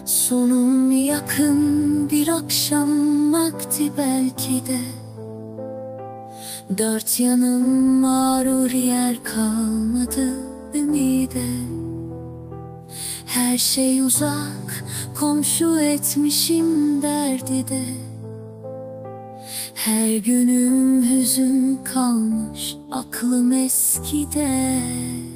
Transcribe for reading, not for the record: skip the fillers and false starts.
Sonum yakın bir akşam vakti belki de. Dört yanım mağrur, yer kalmadı ümide. Her şey uzak, komşu etmişim derdi de. Her günüm hüzün kalmış, aklım eskide.